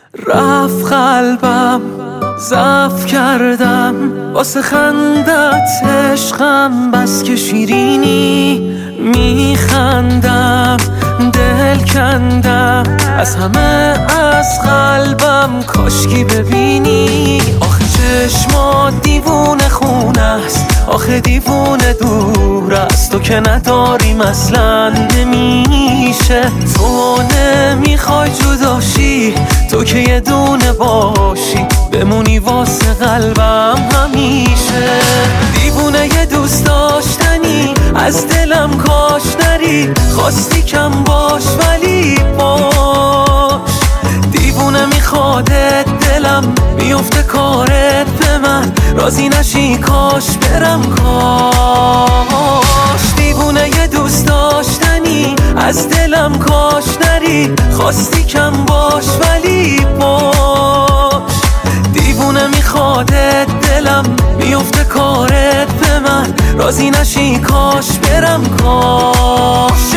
رفت قلبم ضعف کردم واسه خندت عشقم، بس که شیرینی میخندم دل کندم از همه از قلبم، کاشکی ببینی آخه چشمات دیوونه خونه است، آخه دیوونه دور است، تو که نداریم اصلا نمیشه، تو نمیخوای جداشی، تو که یه دونه باشی بمونی واسه قلبم همیشه، دیوونه یه دوست داشتنی از دلم کاش نری، خواستی کم باش ولی باش، دیوونه میخوادت دلم میفته کارت به من، راضی نشی کاش برم کاش، دیوونه یه دوست داشتنی از دلم کاش نری، خواستی کم باش ولی باش، دیوونه میخوادت دلم میفته کارت به من، راضی نشی کاش برم کاش.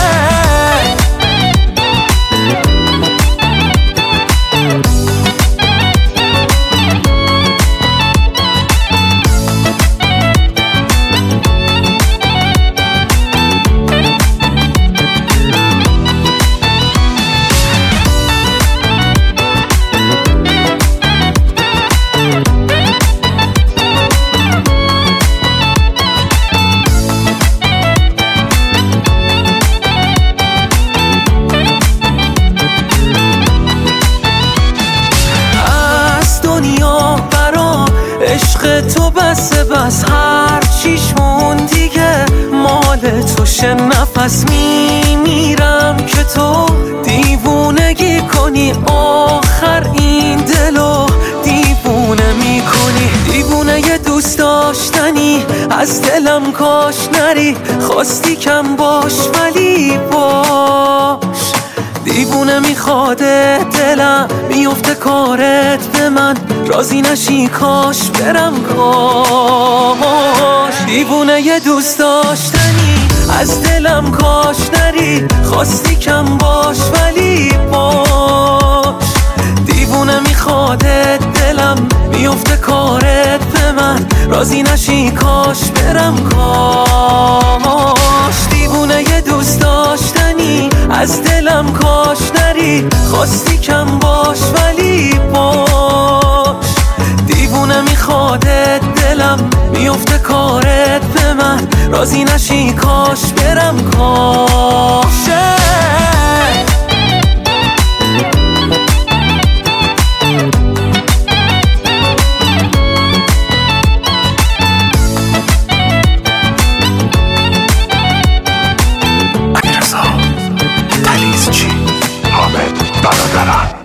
عشق تو بس هر چیش مون دیگه مال تو شه، نفس میمیرم که تو دیوونگی کنی، آخر این دلو دیوونه میکنی، دیوونه یه دوست داشتنی از دلم کاش نری، خواستی کم باش ولی باش، دیوونه میخواده دلم میفته کارت به من، راضی نشی کاش برم کاش، دیوونه یه دوست داشتنی از دلم کاش نری، خواستی کم باش ولی باش، دیوونه میخواده دلم میفته کارت به من، راضی نشی کاش برم کاش، دیوونه یه دوست داشتنی از دلم کاش نری، خواستی کم باش ولی باش، دیوونه میخواده دلم میفته کارت به من، راضی نشی کاش برم کاش. حامد برادران